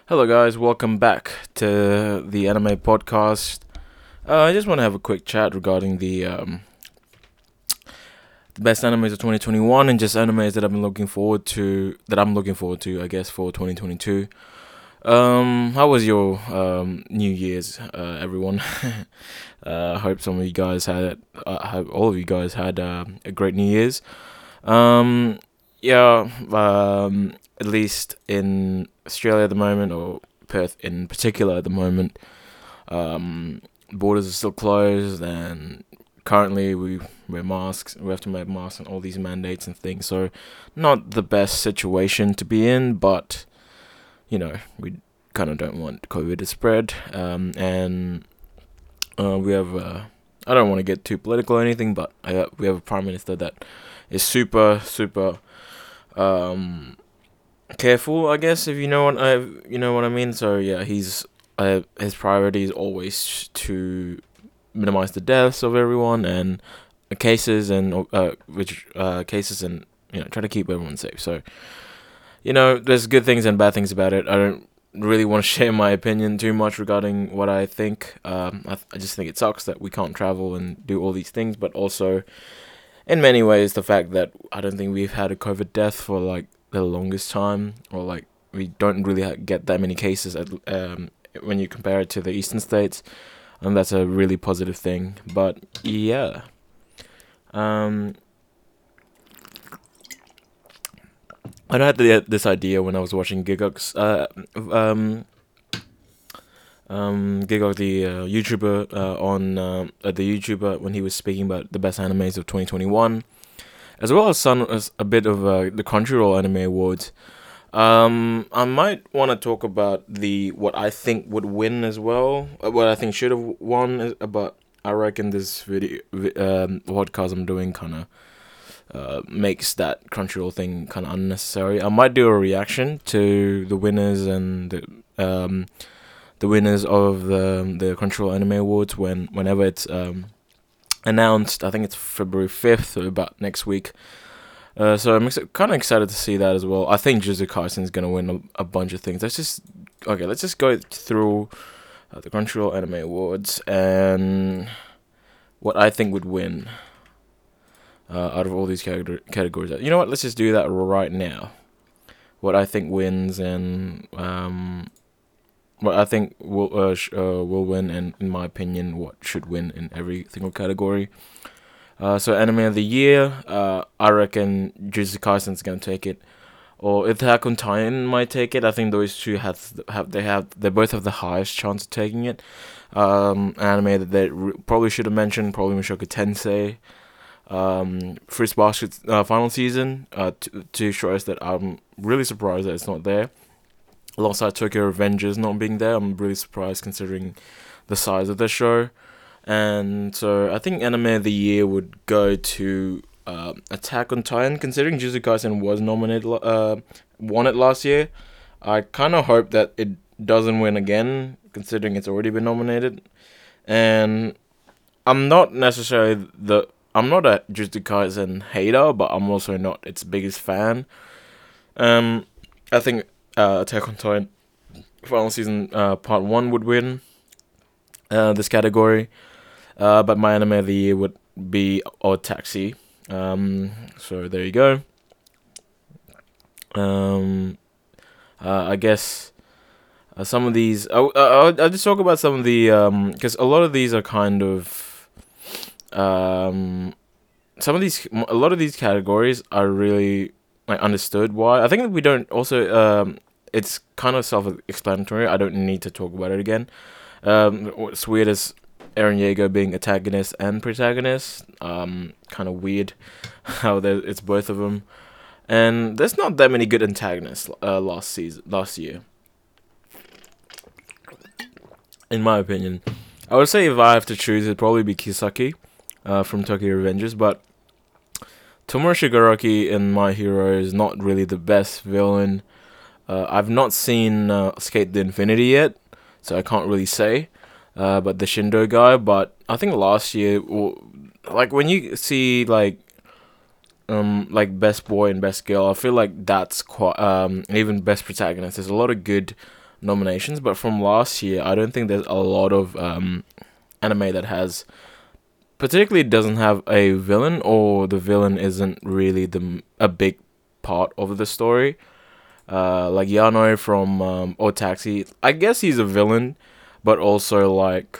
Hello, guys. Welcome back to the anime podcast. I just want to have a quick chat regarding the best animes of 2021 and just animes that I've been looking forward to. That I'm looking forward to, I guess, for 2022. How was your New Year's, everyone? I hope some of you guys had. I hope all of you guys had a great New Year's. Um, yeah. At least in Australia at the moment, or Perth in particular at the moment, um, borders are still closed, and currently we wear masks. We have to wear masks and all these mandates and things. So, not the best situation to be in, but we kind of don't want COVID to spread. And we have. I don't want to get too political or anything, but we have a prime minister that is super, super careful, I guess, if you know what I mean. So yeah, his priority is always to minimize the deaths of everyone and cases and which cases and try to keep everyone safe. So there's good things and bad things about it. I don't really want to share my opinion too much regarding what I think. I just think it sucks that we can't travel and do all these things, but also in many ways the fact that I don't think we've had a COVID death for like the longest time, or like we don't really get that many cases when you compare it to the eastern states, and that's a really positive thing. But yeah, um, I had this idea when I was watching Gigok, Gigok, the YouTuber, on the YouTuber when he was speaking about the best animes of 2021, as well as a bit of the Crunchyroll Anime Awards. I might want to talk about the what I think would win as well. What I think should have won, but I reckon this podcast I'm doing kind of makes that Crunchyroll thing kind of unnecessary. I might do a reaction to the winners and the winners of the Crunchyroll Anime Awards whenever it's announced. I think it's February 5th, so about next week. So I'm kind of excited to see that as well. I think Jujutsu Kaisen is gonna win a bunch of things. Let's just go through the Crunchyroll Anime Awards and what I think would win out of all these categories. You know what? Let's just do that right now. What I think wins and what I think will win, and in my opinion, what should win in every single category. So anime of the year, I reckon Jujutsu Kaisen is gonna take it, or Attack on Titan might take it. I think those two they both have the highest chance of taking it. Anime that they probably should have mentioned, probably Mushoku Tensei, Fruits Basket's final season. To show us that I'm really surprised that it's not there. Alongside Tokyo Revengers not being there, I'm really surprised considering the size of the show. And so I think anime of the year would go to Attack on Titan, considering Jujutsu Kaisen was nominated, won it last year. I kind of hope that it doesn't win again, considering it's already been nominated. And I'm not necessarily I'm not a Jujutsu Kaisen hater, but I'm also not its biggest fan. I think Attack on Titan final season part 1 would win this category. But my anime of the year would be Odd Taxi. So there you go. I guess some of these. I'll just talk about some of the because a lot of these are kind of a lot of these categories are really like understood why. I think that we don't also it's kind of self-explanatory. I don't need to talk about it again. What's weird is Eren Yeager being antagonist and protagonist. Kind of weird how it's both of them. And there's not that many good antagonists last year, in my opinion. I would say if I have to choose, it'd probably be Kisaki from Tokyo Revengers, but Tomoe Shigaraki in My Hero is not really the best villain. I've not seen Skate the Infinity yet, so I can't really say. But the Shindo guy, but I think last year, like when you see like best boy and best girl, I feel like that's quite even best protagonist. There's a lot of good nominations, but from last year, I don't think there's a lot of anime that has particularly doesn't have a villain, or the villain isn't really a big part of the story. Like Yano from Otaxi, I guess he's a villain, but also like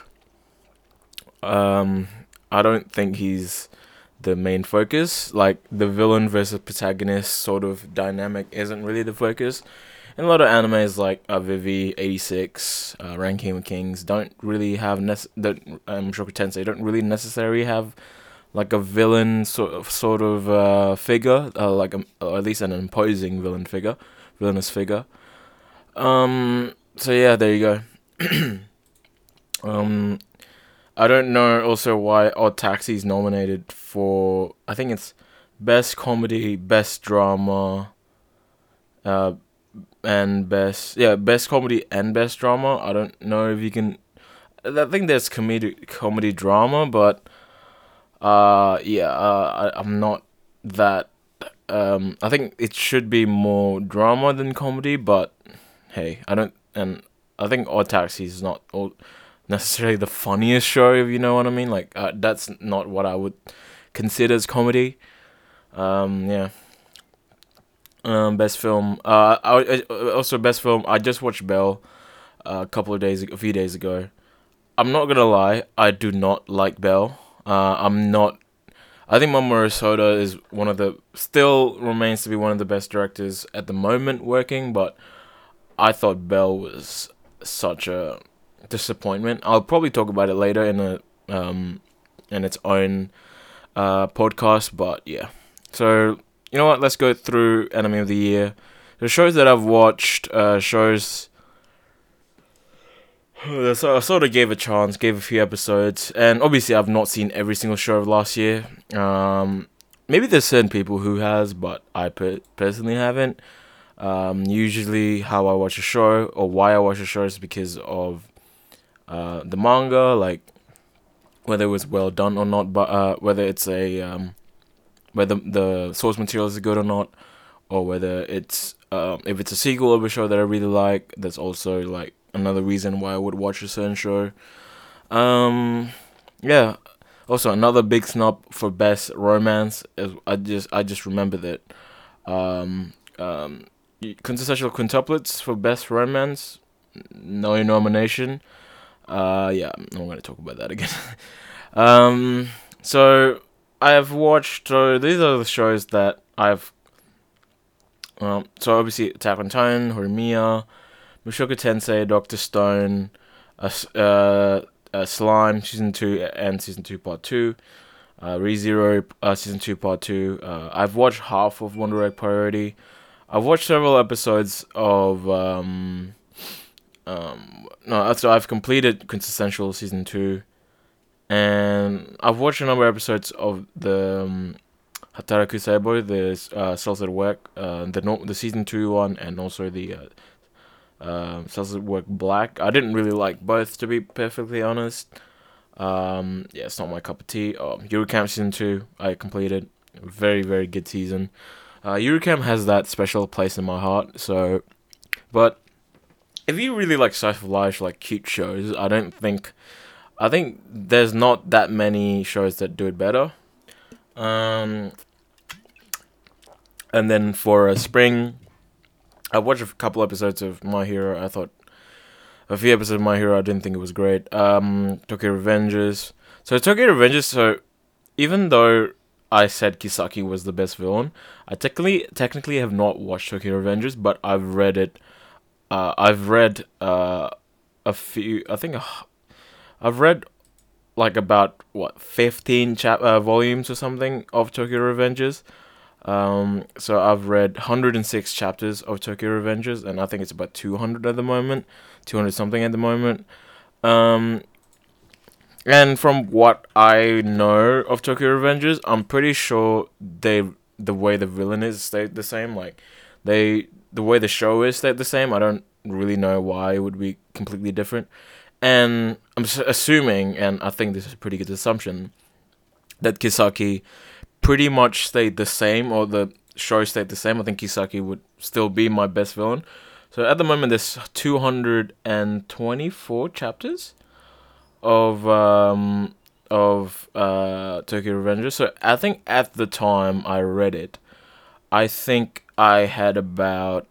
I don't think he's the main focus. Like the villain versus protagonist sort of dynamic isn't really the focus. And a lot of animes like Vivi 86, Ranking of Kings don't really have Mushoku Tensei don't really necessarily have like a villain sort of figure, or at least an imposing villainous figure. So yeah, there you go. I don't know also why Odd Taxi is nominated for, I think it's best comedy, best drama, uh, and best comedy and best drama. I don't know if you can. I think there's comedy drama, but I'm not that. I think it should be more drama than comedy, but hey, I don't, and I think Odd Taxi is not necessarily the funniest show, if you know what I mean. Like that's not what I would consider as comedy. Yeah. Best film. Also best film. I just watched Belle a few days ago. I'm not gonna lie. I do not like Belle. I'm not. I think Mamoru Soda is still remains to be one of the best directors at the moment working, but I thought Belle was such a disappointment. I'll probably talk about it later in its own podcast, but yeah. So you know what? Let's go through anime of the year. The shows that I've watched, shows. So I sort of gave a chance, gave a few episodes, and obviously I've not seen every single show of last year. Maybe there's certain people who has, but I personally haven't. Usually, how I watch a show or why I watch a show is because of the manga, like whether it was well done or not, but whether it's whether the source material is good or not, or whether it's if it's a sequel of a show that I really like. That's also like another reason why I would watch a certain show. Yeah. Also, another big snub for best romance is I just remember that quintessential quintuplets for best romance, no nomination. Yeah, I'm not gonna talk about that again. So I have watched. So these are the shows that I've. So obviously Attack on Titan, Horimiya, Mushoku Tensei, Doctor Stone, Slime season 2 and season 2 part 2, ReZero season 2 part 2. I've watched half of Wonder Egg Priority. I've watched several episodes of no, so I've completed Quintessential season 2, and I've watched a number of episodes of the Hataraku Seibo, the Cells at Work, the season 2 one, and also the Cells at Work Black. I didn't really like both, to be perfectly honest. Yeah, it's not my cup of tea. Yuru Camp season 2, I completed. Very, very good season. Yuru Camp has that special place in my heart. So, but if you really like slice of life, like cute shows, I think there's not that many shows that do it better. And then for spring, I watched a couple episodes of My Hero. I thought a few episodes of My Hero, I didn't think it was great. Tokyo Revengers. So Tokyo Revengers. So even though I said Kisaki was the best villain, I technically have not watched Tokyo Revengers, but I've read it. I've read a few. I think I've read like about 15 volumes or something of Tokyo Revengers. So I've read 106 chapters of Tokyo Revengers, and I think it's about 200 at the moment, 200 something at the moment. And from what I know of Tokyo Revengers, I'm pretty sure the way the villain is stayed the same. Like the way the show is stayed the same. I don't really know why it would be completely different. And I'm assuming, and I think this is a pretty good assumption, that Kisaki pretty much stayed the same, or the show stayed the same. I think Kisaki would still be my best villain. So at the moment, there's 224 chapters of Tokyo Revengers. So I think at the time I read it, I think I had about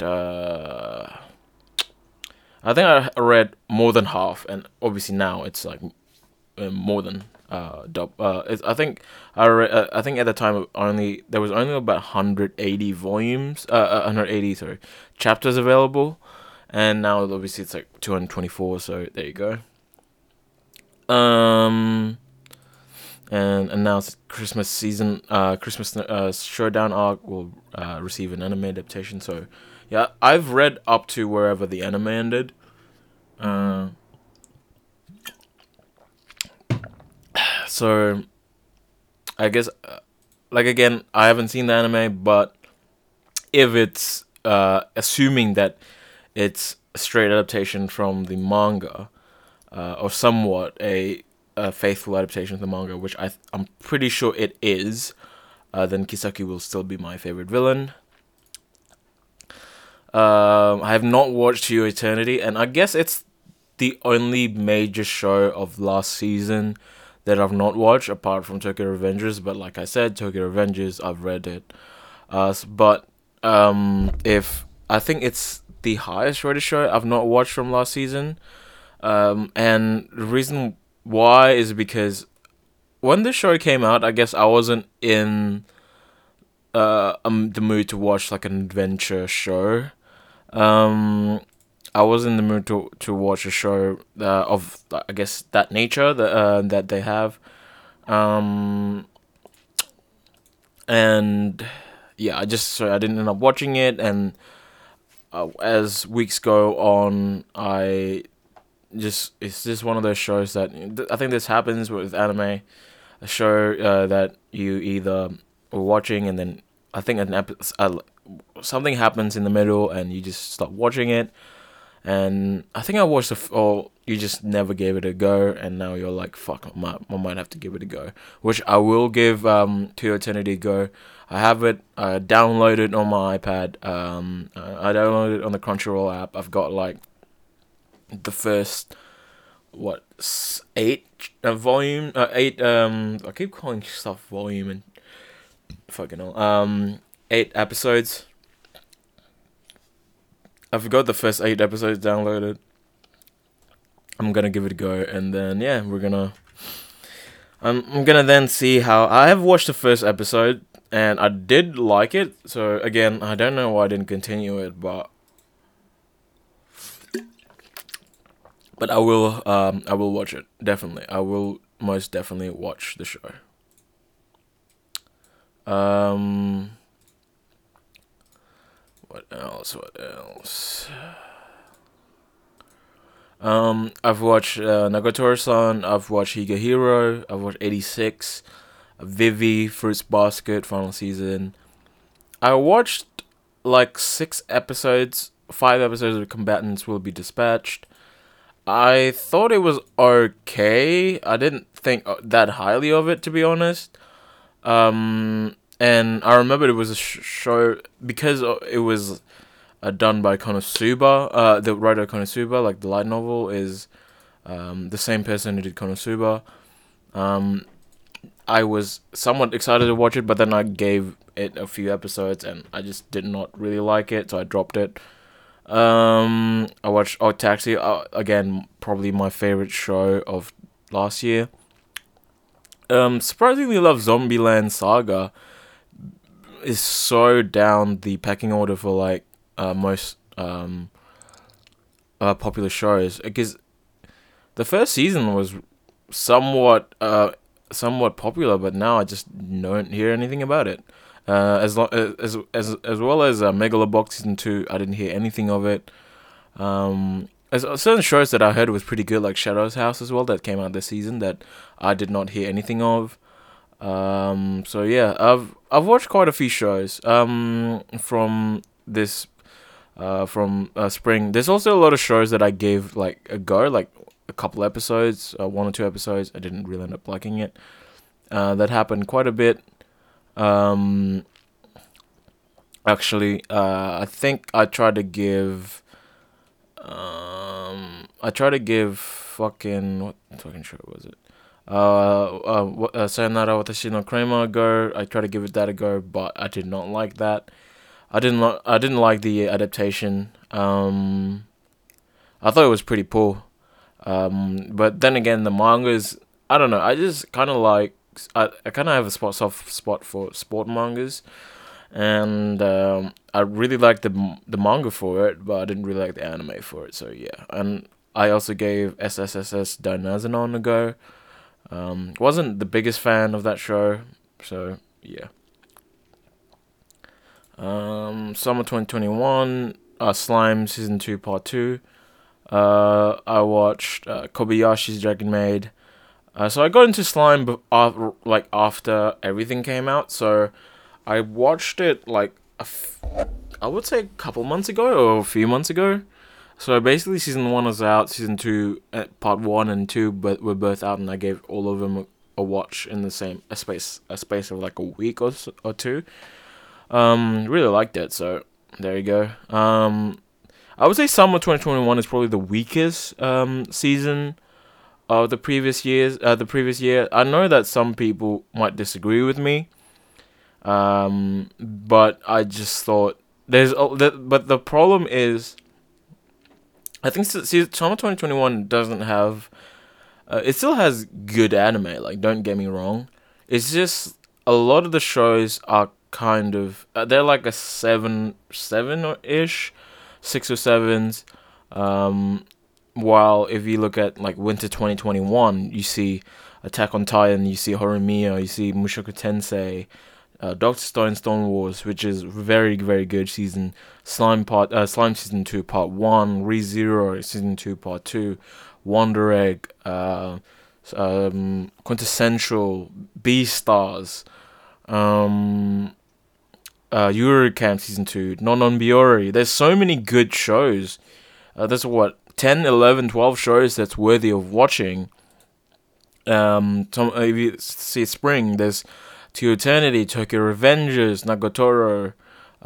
I think I read more than half, and obviously now it's like more than I think I think at the time only there was only about 180 volumes, 180 sorry chapters available, and now obviously it's like 224. So there you go. Um, and now it's Christmas season. Christmas Showdown arc will receive an anime adaptation. So yeah, I've read up to wherever the anime ended. Uh, so I guess like again, I haven't seen the anime, but if it's assuming that it's a straight adaptation from the manga, or somewhat a faithful adaptation of the manga, which I'm pretty sure it is, then Kisaki will still be my favorite villain. I have not watched To Your Eternity, and I guess it's the only major show of last season that I've not watched, apart from Tokyo Revengers. But like I said, Tokyo Revengers, I've read it. But if I think it's the highest rated show I've not watched from last season. And the reason why is because when the show came out, I guess I wasn't in the mood to watch like an adventure show. Um, I was in the mood to watch a show of I guess that nature that they have. Um, and yeah, I didn't end up watching it, and as weeks go on, it's just one of those shows that I think this happens with anime, a show that you either are watching and then I think something happens in the middle and you just stop watching it, and I think I watched or you just never gave it a go, and now you're like, fuck, I might have to give it a go, which I will give To Your Eternity a go. I have it downloaded on my iPad. I downloaded it on the Crunchyroll app. I've got like the first eight volume eight I keep calling stuff volume and fucking hell 8 episodes. I've got the first 8 episodes downloaded. I'm gonna give it a go, and then yeah, I'm gonna then see how. I have watched the first episode and I did like it, so again I don't know why I didn't continue it, but I will watch it, definitely. I will most definitely watch the show. Um, what else? What else? I've watched Nagatoro-san. I've watched Higehiro. I've watched 86, Vivi, Fruits Basket, final season. I watched like 6 episodes. 5 episodes of Combatants Will Be Dispatched. I thought it was okay. I didn't think that highly of it, to be honest. And I remember it was a show because it was done by Konosuba. The writer Konosuba, like the light novel, is the same person who did Konosuba. I was somewhat excited to watch it, but then I gave it a few episodes and I just did not really like it, so I dropped it. I watched Odd Taxi, again, probably my favorite show of last year. Surprisingly love Zombieland Saga. Is so down the pecking order for like most popular shows, because the first season was somewhat popular, but now I just don't hear anything about it. As well as Megalobox season 2, I didn't hear anything of it. As certain shows that I heard was pretty good, like Shadow's House as well, that came out this season, that I did not hear anything of. So yeah, I've watched quite a few shows from this from spring. There's also a lot of shows that I gave like a go, like a couple episodes, 1 or 2 episodes. I didn't really end up liking it. That happened quite a bit. Actually, I think I tried to give fucking what fucking show was it? Sayonara Watashi no Kramer a go. I tried to give it that a go, but I did not like that. I didn't like the adaptation. I thought it was pretty poor. But then again, the mangas. I don't know. I just kind of like. I kind of have a soft spot for sport mangas, and I really liked the manga for it, but I didn't really like the anime for it. So yeah, and I also gave SSSS Dynazenon a go. Wasn't the biggest fan of that show, so yeah. Summer 2021, Slime season 2 part 2. I watched Kobayashi's Dragon Maid. So I got into Slime like after everything came out. So I watched it like I would say a couple months ago or a few months ago. So basically, season 1 was out, season 2, part 1 and 2, but were both out, and I gave all of them a watch in the same a space of like a week or two. Really liked it, so there you go. I would say summer 2021 is probably the weakest season of the previous year. I know that some people might disagree with me, but I just thought but the problem is I think summer 2021 doesn't have. It still has good anime. Like, don't get me wrong. It's just a lot of the shows are kind of they're like a seven or ish, 6 or 7s. While if you look at like winter 2021, you see Attack on Titan, you see Horimiya, you see Mushoku Tensei, Doctor Stone Stone Wars, which is very very good season. Slime season 2 part 1, ReZero season 2 part 2, Wonder Egg, Quintessential, Beastars, Yuri Camp season 2, Non Biori. There's so many good shows. There's what 10, 11, 12 shows that's worthy of watching. If you see Spring, there's To Eternity, Tokyo Revengers, Nagatoro,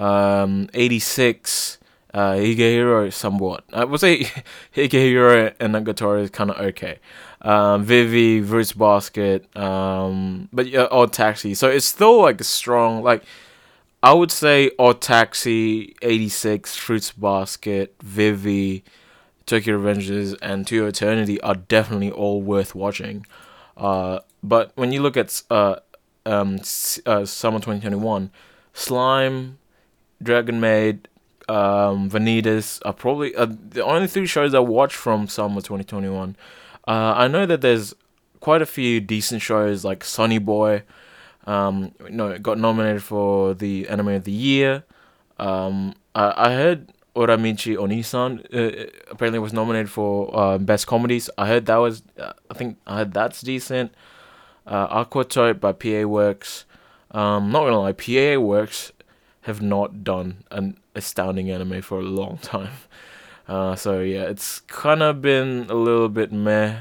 86, Higehiro somewhat. I would say Higehiro and Nagatoro is kind of okay. Vivi, Fruits Basket, but yeah, Odd Taxi. So it's still like a strong, like I would say Odd Taxi, 86, Fruits Basket, Vivi, Tokyo Revengers, and To Eternity are definitely all worth watching. But when you look at summer 2021, Slime, Dragon Maid, Vanitas are probably the only 3 shows I watched from summer 2021. I know that there's quite a few decent shows like Sunny Boy. It got nominated for the Anime of the Year. I heard Oramichi Onisan apparently was nominated for Best Comedies. I heard that was, I think I heard that's decent. Aquatope by PA Works. Not gonna lie, PA Works have not done an astounding anime for a long time. So yeah, it's kind of been a little bit meh.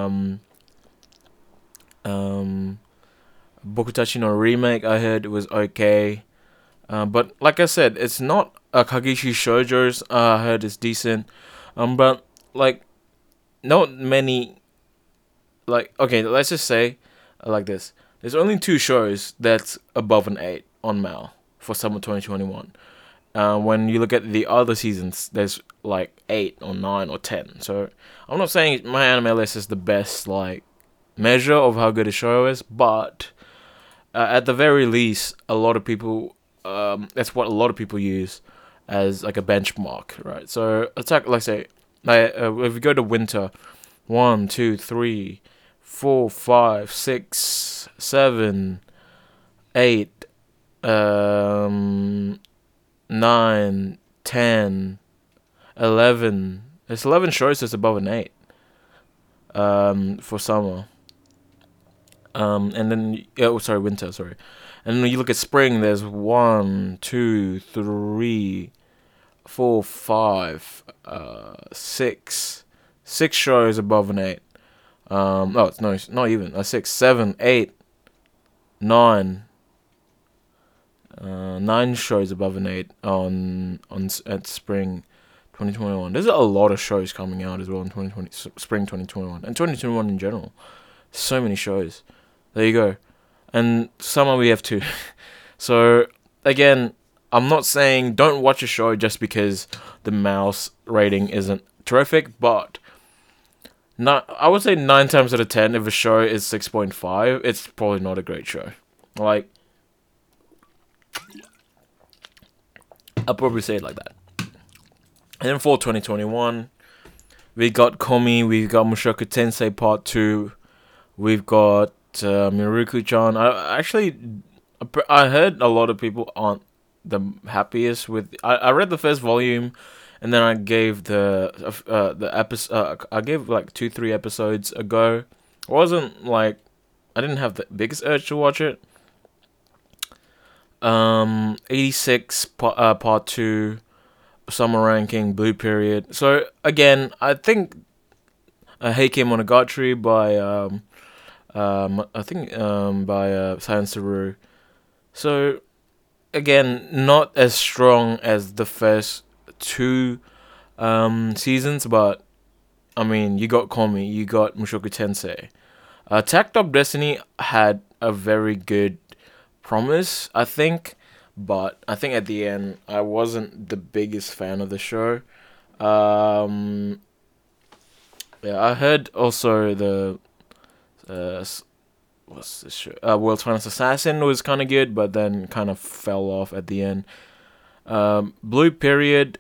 Bokutachi no remake, I heard it was okay. But like I said, it's not a Kagishi Shoujo's. I heard it's decent. But like, not many. Like, okay, let's just say like this. There's only 2 shows that's above an 8 on Mal for summer 2021. When you look at the other seasons, there's like 8 or 9 or 10. So I'm not saying my anime list is the best like measure of how good a show is, but at the very least, a lot of people that's what a lot of people use as like a benchmark, right? So attack, like say, if we go to winter, 1, 2, 3, 4, 5, 6, 7, 8, 9, 10, 11. There's 11 shows that's above an 8 for summer. And then winter, sorry. And when you look at spring, there's 1, 2, 3, 4, 5, 6 shows above an 8. It's not even a 6, 7, 8, 9, 9 shows above an 8 at spring 2021. There's a lot of shows coming out as well in 2020, spring 2021, and 2021 in general. So many shows. There you go. And summer we have 2. So again, I'm not saying don't watch a show just because the mouse rating isn't terrific, but I would say 9 times out of 10, if a show is 6.5, it's probably not a great show. Like, I'll probably say it like that. And then for 2021, we got Komi, we've got Mushoku Tensei Part 2, we've got Miruku-chan. I heard a lot of people aren't the happiest with. I read the first volume, and then I gave the episode. I gave like 2-3 episodes a go. It wasn't like I didn't have the biggest urge to watch it. 86 part 2, summer ranking, Blue Period. So again, I think Heike Monogatari by by Science Saru. So again, not as strong as the first 2 seasons, but I mean, you got Komi, you got Mushoku Tensei. Attack of Destiny had a very good promise, I think, but I think at the end I wasn't the biggest fan of the show. Yeah, I heard also the what's this show? World's Finest Assassin was kind of good, but then kind of fell off at the end. Blue Period.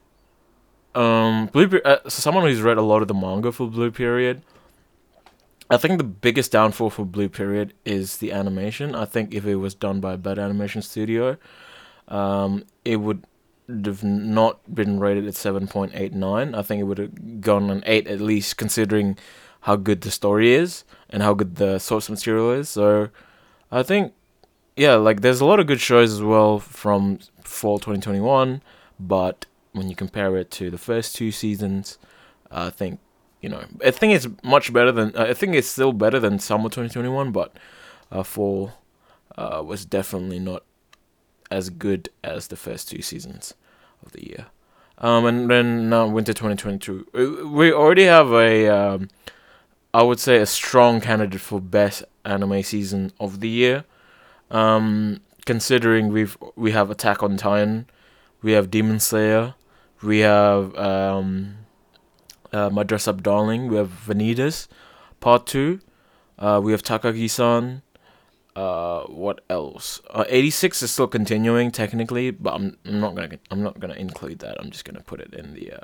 Someone who's read a lot of the manga for Blue Period, I think the biggest downfall for Blue Period is the animation. I think if it was done by a better animation studio, it would have not been rated at 7.89. I think it would have gone an 8 at least, considering how good the story is and how good the source material is. So I think, yeah, like there's a lot of good shows as well from fall 2021, but when you compare it to the first 2 seasons, I think, I think it's much better than, I think it's still better than summer 2021, but fall was definitely not as good as the first 2 seasons of the year. And then winter 2022, we already have I would say a strong candidate for best anime season of the year. Considering we have Attack on Titan, we have Demon Slayer, we have My Dress Up Darling, we have Vanitas Part 2, we have Takagi-san. What else? 86 is still continuing technically, but I'm not gonna include that. I'm just gonna put it in the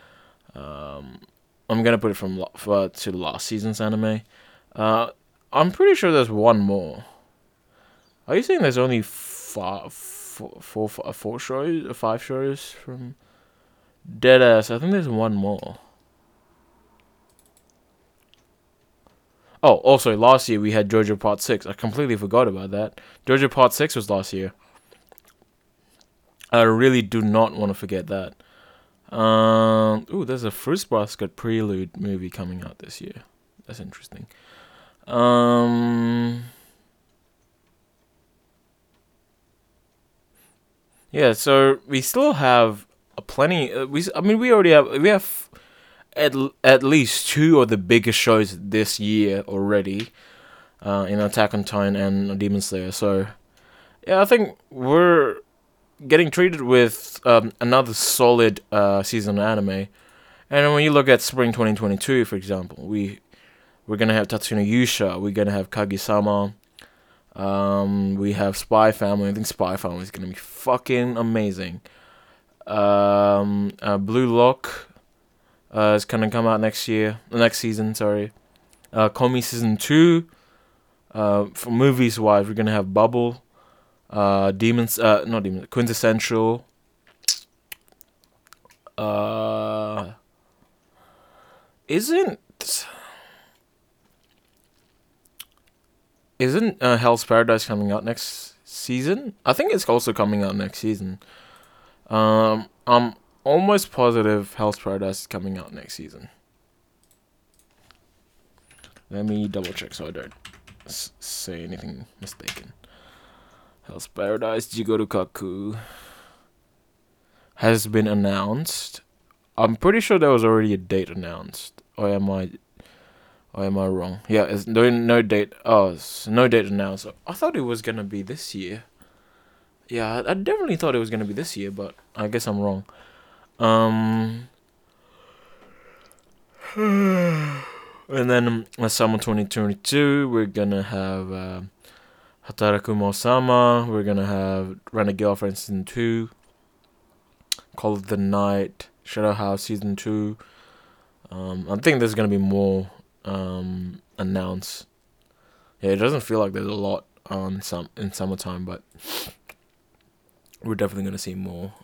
I'm gonna put it to last season's anime. I'm pretty sure there's one more. Are you saying there's only 4 shows, 5 shows from Deadass? I think there's one more. Oh, also last year we had JoJo Part 6. I completely forgot about that. JoJo Part 6 was last year. I really do not want to forget that. There's a Fruits Basket Prelude movie coming out this year. That's interesting. Yeah, so we still have plenty. We already have at least 2 of the biggest shows this year already, in Attack on Titan and Demon Slayer. So yeah, I think we're getting treated with another solid season of anime. And when you look at spring 2022, for example, we're gonna have Tatsuno Yusha, we're gonna have Kage-sama, we have Spy Family. I think Spy Family is gonna be fucking amazing. Blue Lock is gonna come out next season. Sorry. Komi season 2. For movies wise, we're gonna have Bubble, Quintessential. Isn't Hell's Paradise coming out next season? I think it's also coming out next season. I'm almost positive Hell's Paradise is coming out next season. Let me double check so I don't say anything mistaken. Hell's Paradise Jigoru Kaku has been announced. I'm pretty sure there was already a date announced. Or am I wrong? Yeah, it's no date. Oh, it's no date announced. I thought it was gonna be this year. Yeah, I definitely thought it was gonna be this year, but I guess I'm wrong. Um, and then summer 2022, we're gonna have Hataraku Mo-sama. We're gonna have Rent a Girlfriend season 2, Call of the Night, Shadow House season 2. I think there's gonna be more announced. Yeah, it doesn't feel like there's a lot on in summertime, but we're definitely gonna see more.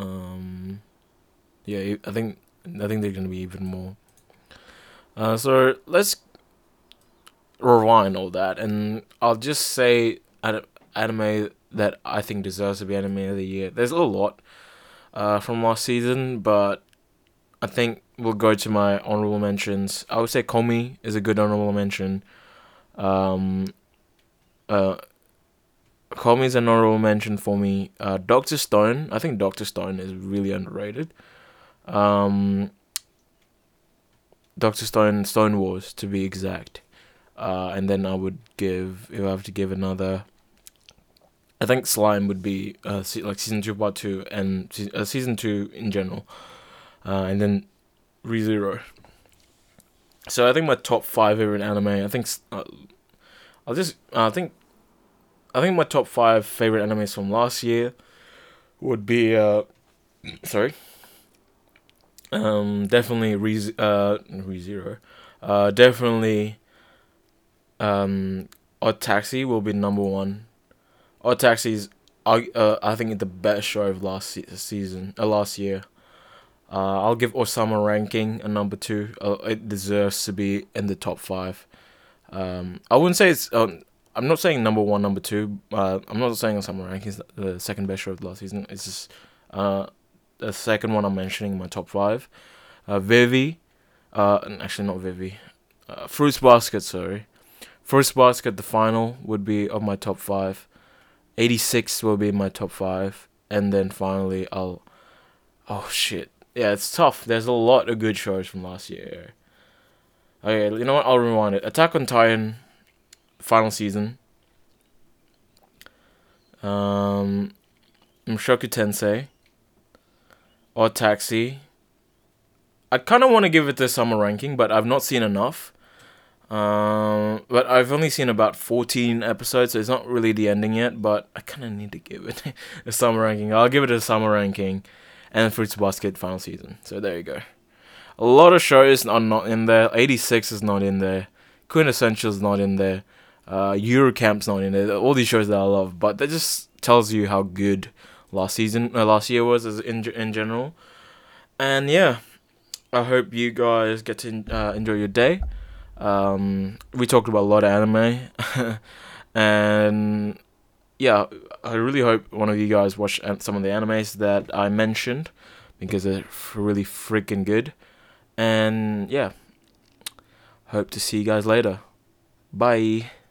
Yeah, I think there's gonna be even more. So let's rewind all that, and I'll just say anime that I think deserves to be anime of the year. There's a lot from last season, but I think we'll go to my honorable mentions. I would say Komi is a good honorable mention. Um, uh, Komi is an honorable mention for me. Doctor Stone, I think Doctor Stone is really underrated. Um, Doctor Stone, Stone Wars to be exact. And then I would give, if I have to give another, I think Slime would be like season 2 part 2 and season 2 in general. And then ReZero. So I think my top 5 favorite anime. I think I think my top 5 favorite animes from last year would be sorry. Definitely ReZero. Definitely Odd Taxi will be number 1. Odd Taxi's I think the best show of last year. I'll give Osama Ranking a number 2. It deserves to be in the top 5. I wouldn't say it's. I'm not saying number 1, number 2. I'm not saying Osama Ranking is the second best show of last season. It's just the second one I'm mentioning in my top 5. Vivi. Actually, not Vivi. Fruits Basket, sorry. Fruits Basket, the final, would be of my top 5. 86 will be my top 5. And then finally, oh shit. Yeah, it's tough. There's a lot of good shows from last year. Okay, you know what? I'll rewind it. Attack on Titan, final season. Mushoku Tensei. Odd Taxi. I kind of want to give it the summer ranking, but I've not seen enough. But I've only seen about 14 episodes, so it's not really the ending yet. But I kind of need to give it a summer ranking. I'll give it a summer ranking, and Fruits Basket final season. So there you go. A lot of shows are not in there. 86 is not in there. Quintessential is not in there. Eurocamp's not in there. All these shows that I love, but that just tells you how good last year was in general. And yeah, I hope you guys get to enjoy your day. We talked about a lot of anime, and yeah, I really hope one of you guys watched some of the animes that I mentioned because they're really freaking good. And yeah, hope to see you guys later. Bye.